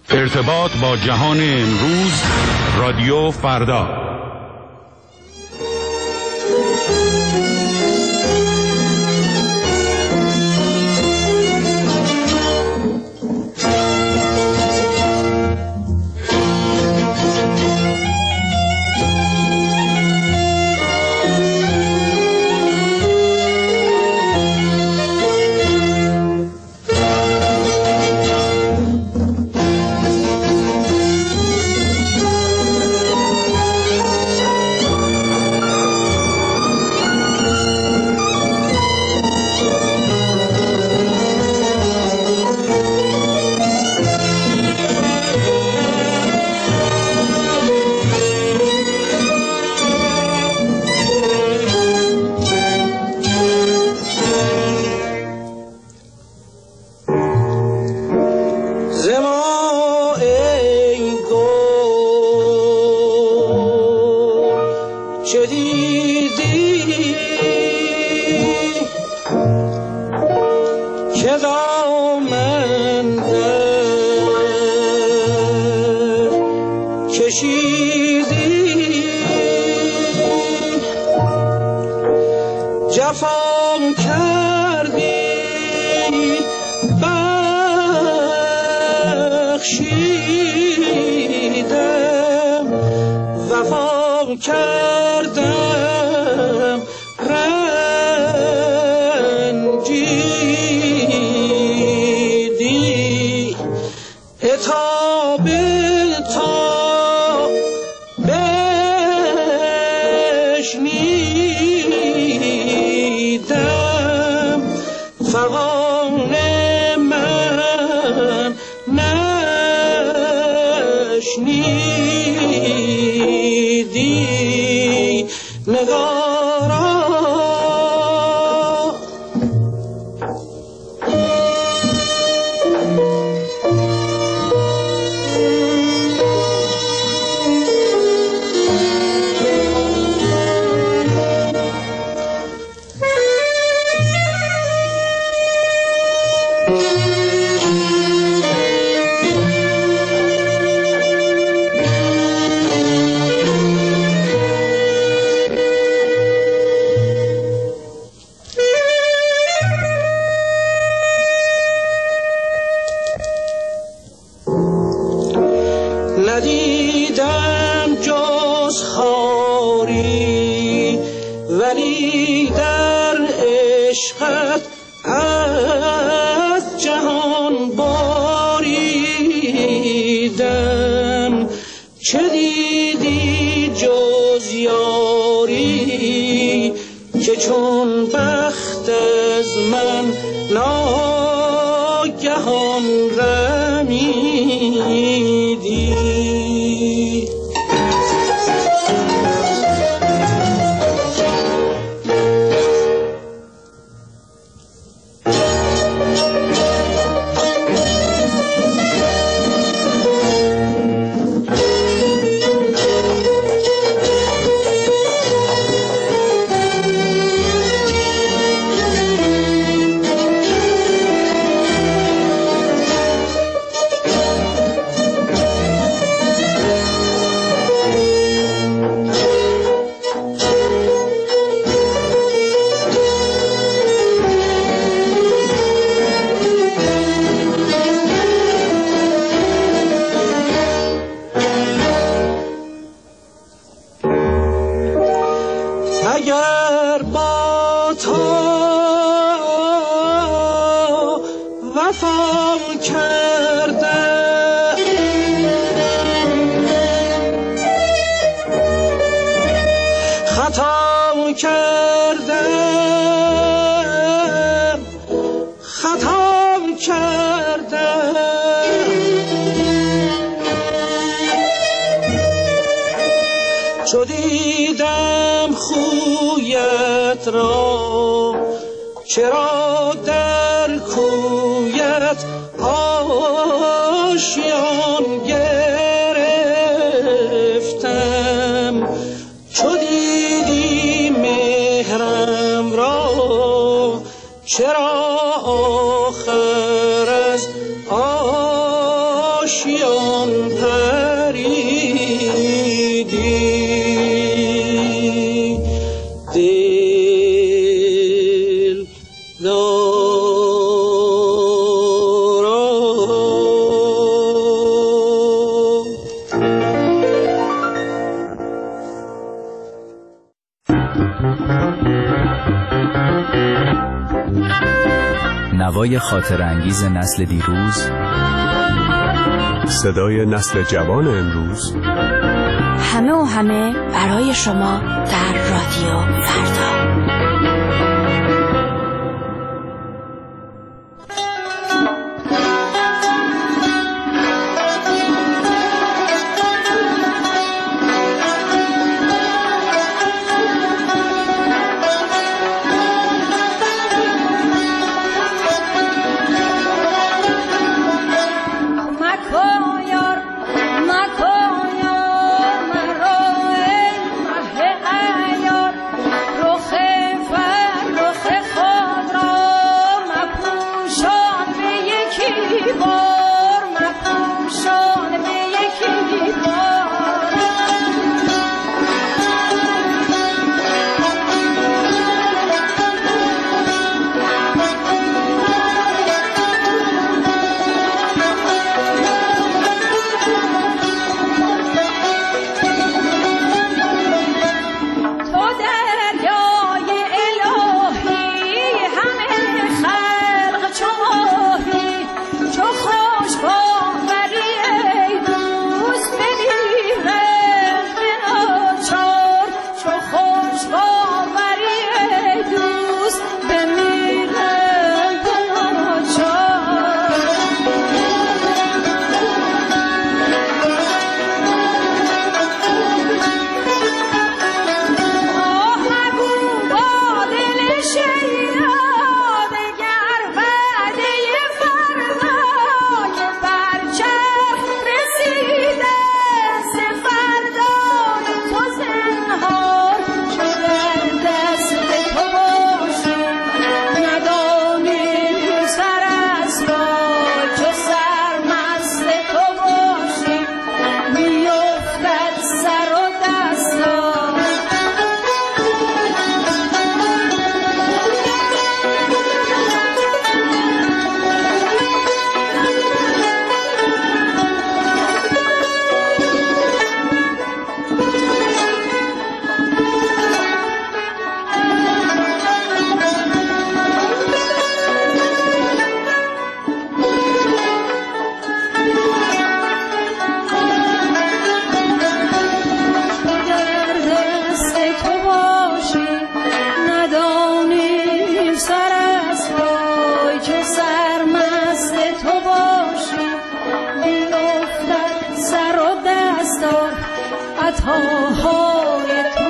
ارتباط با جهان امروز، رادیو فردا. ندیدم جز خاری ولی در عشقت از جهان باریدم. چه دیدی جز یاری که چون بخت از من ناگهان رمیدی. اگر با تو وفا کردم خطا کردم چو دیدم خویت را چرا در کویت آشیان گرفتم. چو دیدی مهرم را چرا آخر از آشیان پریدی دل نوای خاطر انگیز نسل دیروز، صدای نسل جوان امروز، همه و همه برای شما در رادیو فردا. خطاهای تو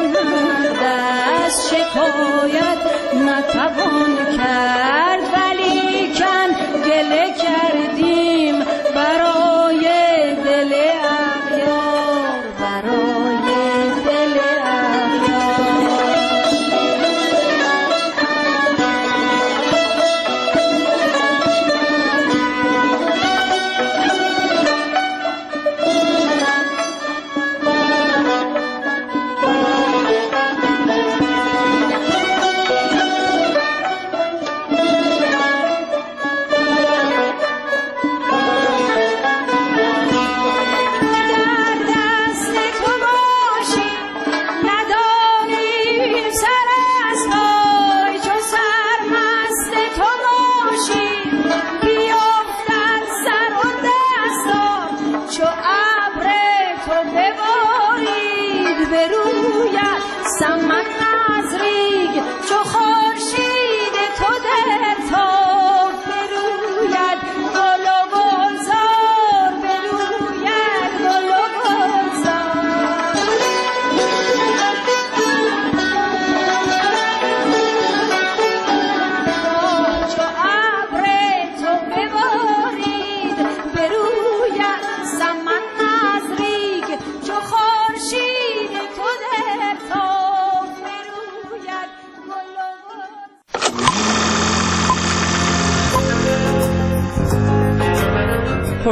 دست شکایت نتوان کرد، ولیکن گله کردیم برای دل اغیار، برای دل اغیار.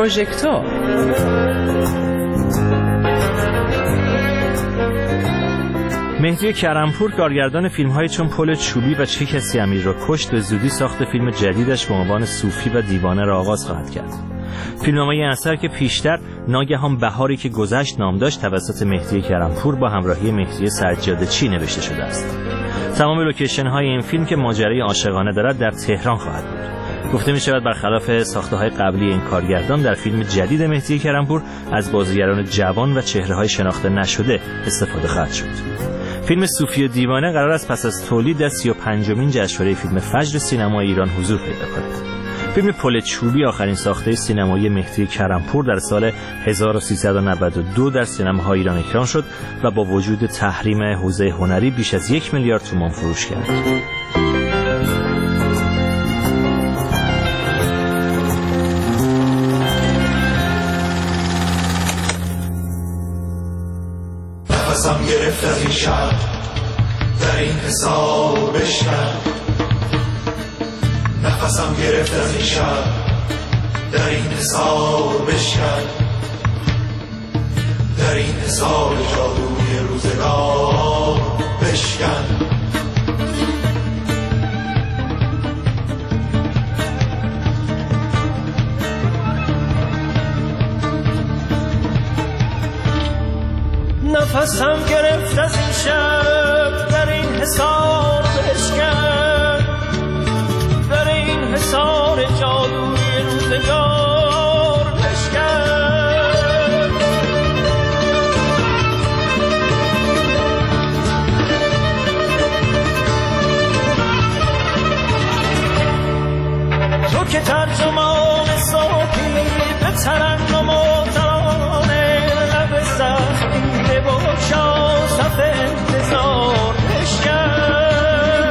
پروژکتور. مهدی کرم‌پور کارگردان فیلم‌های چون پل چوبی و چه کسی امیر را کشت به زودی ساخت فیلم جدیدش به عنوان صوفی و دیوانه را آغاز خواهد کرد. فیلمنامه این اثر که پیشتر ناگهان بهاری که گذشت نام داشت توسط مهدی کرم‌پور با همراهی مهدی سجادچی نوشته شده است. تمام لوکیشن‌های این فیلم که ماجرای عاشقانه دارد در تهران خواهد بود. گفته می‌شود برخلاف ساخته‌های قبلی این کارگردان در فیلم جدید مهدی کرم‌پور از بازیگران جوان و چهره‌های شناخته نشده استفاده خواهد شد. فیلم صوفی و دیوانه قرار است پس از تولید در 35مین جشنواره فیلم فجر سینمای ایران حضور پیدا کند. فیلم پل چوبی آخرین ساخته سینمایی مهدی کرم‌پور در سال 1392 در سینماهای ایران اکران شد و با وجود تحریم حوزه هنری بیش از 1 میلیارد تومان فروش کرد. نفسم گرفت از این شب در این حساب بشکن، نفسم گرفت از این شب در این حساب بشکن، در این حساب جادوی روزگار بشکن. نفسم گرفت از این شب در این حصار بشکن، در این حصار جادوی روزگار بشکن. تو که ترجمان صافی به ترنم و ترانه لب سختی باشا صف انتظار بشکن.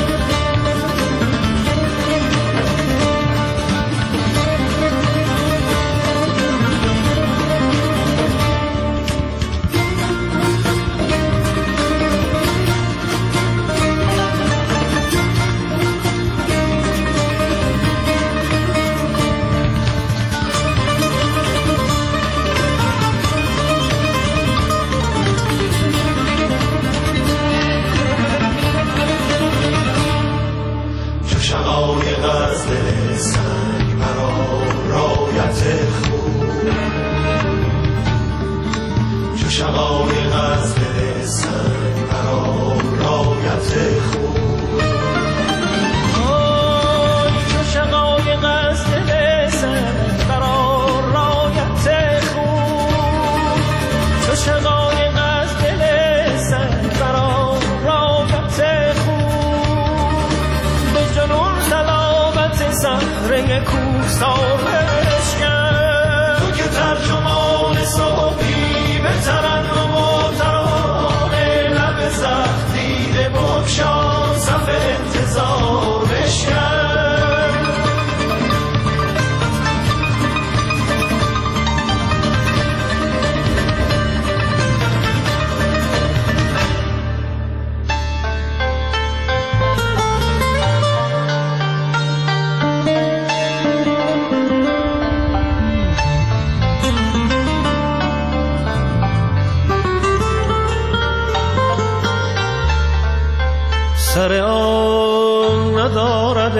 سر آن ندارد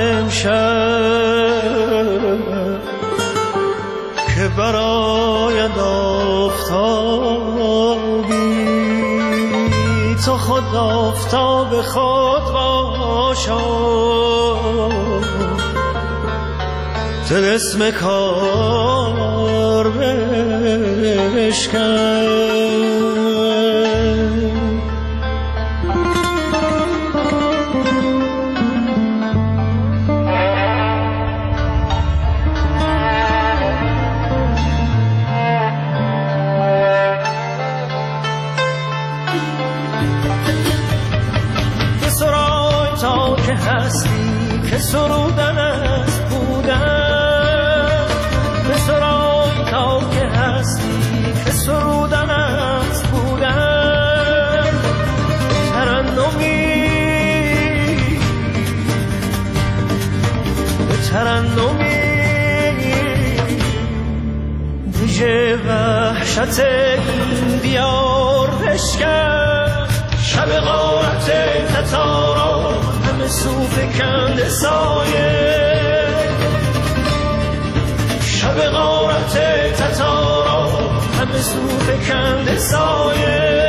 امشب که براید آفتابی، تو خود آفتاب خود باشا، طلسم کار بشکن. هستی که سرودن است بودن، به سرای تا که هستی که سرودن است بودن. ترنمی ویژه وحشت این دیار بشکن. شب غارت تتارا همه سو فکند سایه. شب غارت تتارا همه سو فکند سایه.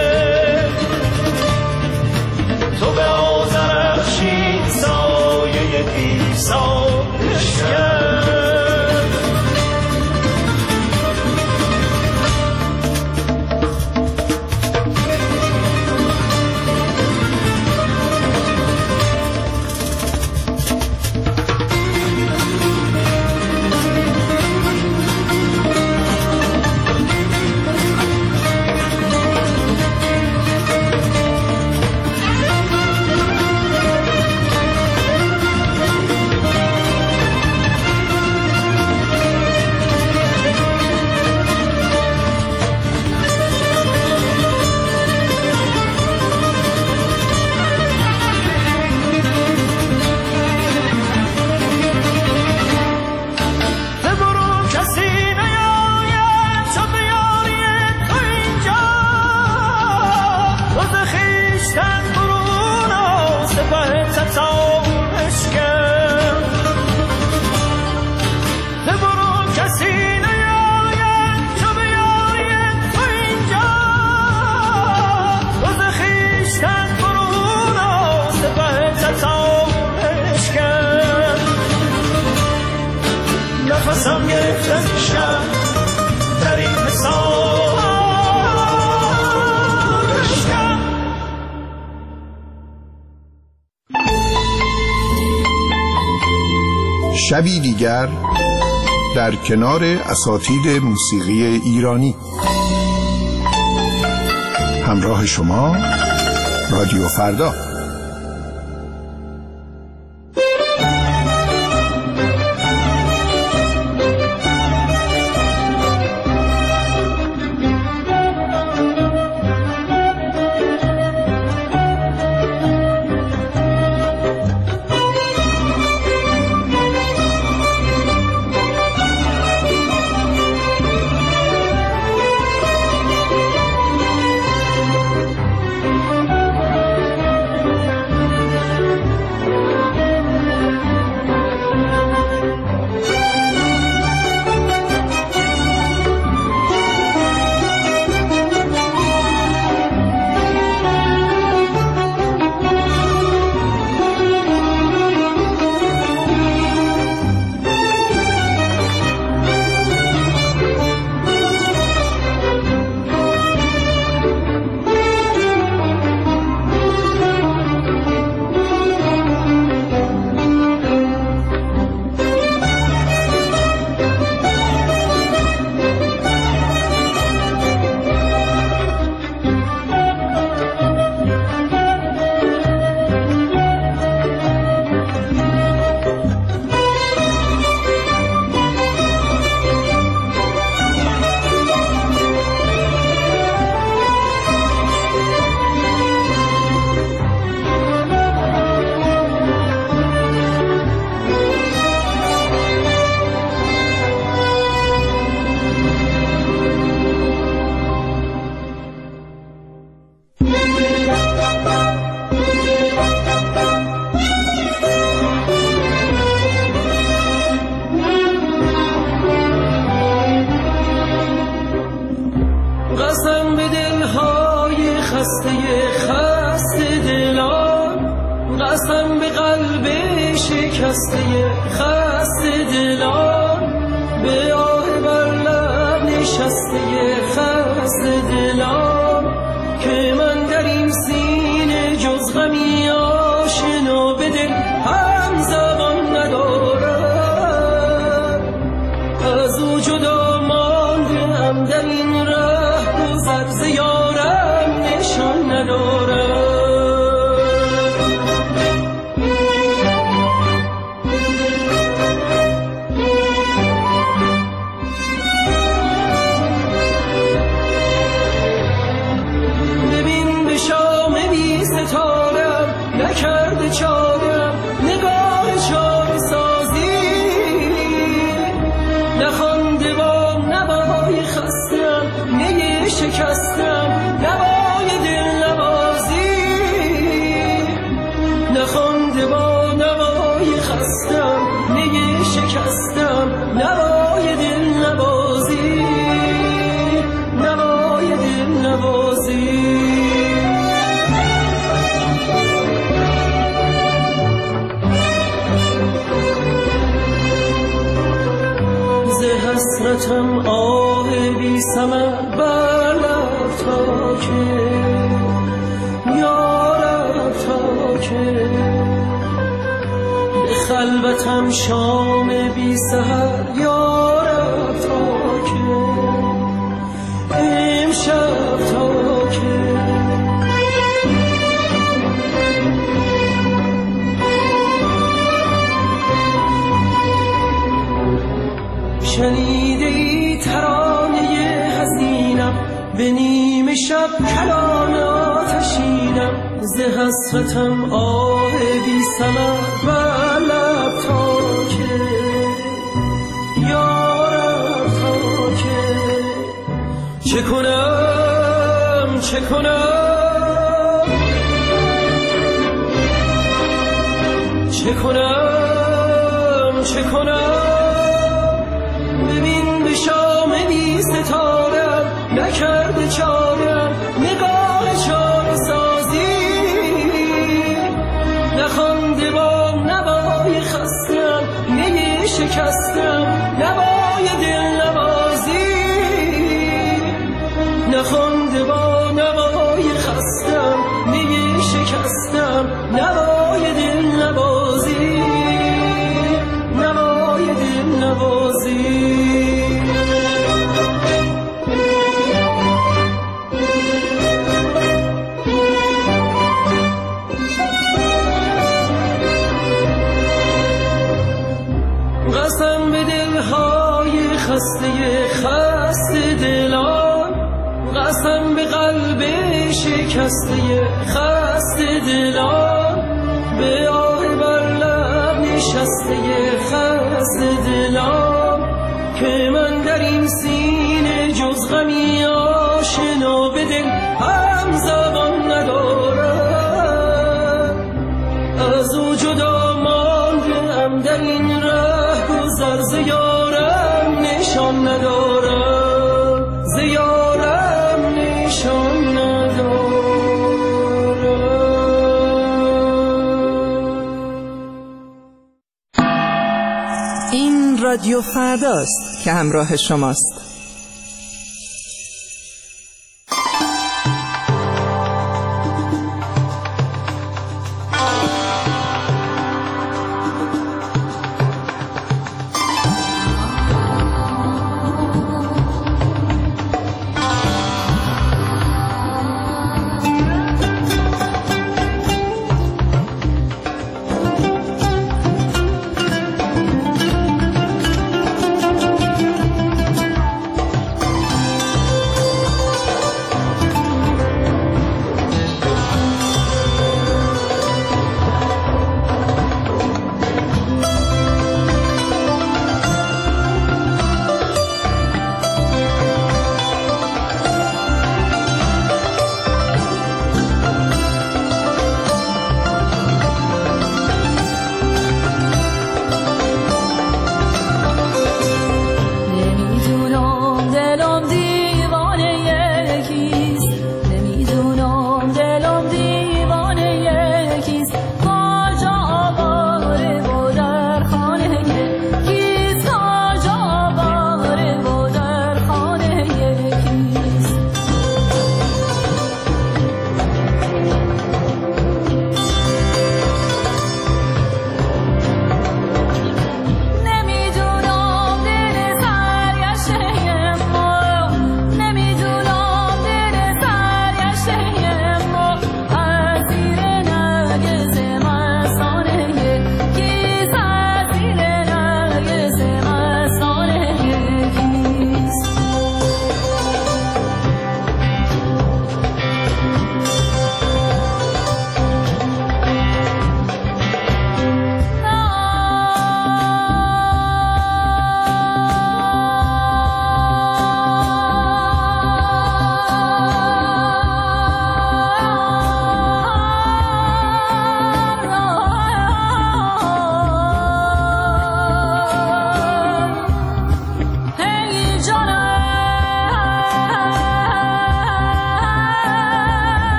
تو به آذرخشی سایه پیسا بشکن. نفسم گرفته میشم در این حساب بشکن. شبی دیگر در کنار اساتید موسیقی ایرانی. همراه شما رادیو فردا. نخوانده با نبا نوای خستم نی شکستم نوای دل نوازی نخوانده با نوای خستم نی شکستم نوای دل نوازی نوای دل نوازی حسرتم آه بی ثمر بر لب تا که یارب تا که به خلوتم شام بی سحر یارب تا که امشب تا که شنیده ای ترانه حزینم به نیمه شب کلام آتشینم ز حسرتم آه بی ثمر بر لب تا که یارب تا که چه کنم چه کنم چه کنم چه کنم ببین به شام بی ستارم نکرده چارم نگاه چاره سازی نخوانده با نوای خستم نی شکستم نوای دل نوازی نخوانده با نوای خستم نی شکستم نوای دل نوازی نوای دل نوازی قسم به دلهای خسته دلان قسم به قلب شکسته خسته دلان به آه بر لب نشسته خسته دلان که من در این سینه جز غمی آشنا به دل هم زبان ندارم از او جدا ماندم در این ره گذر ز یارم نشان ندارم ز یارم نشان ندارم. این رادیو فرداست که همراه شماست.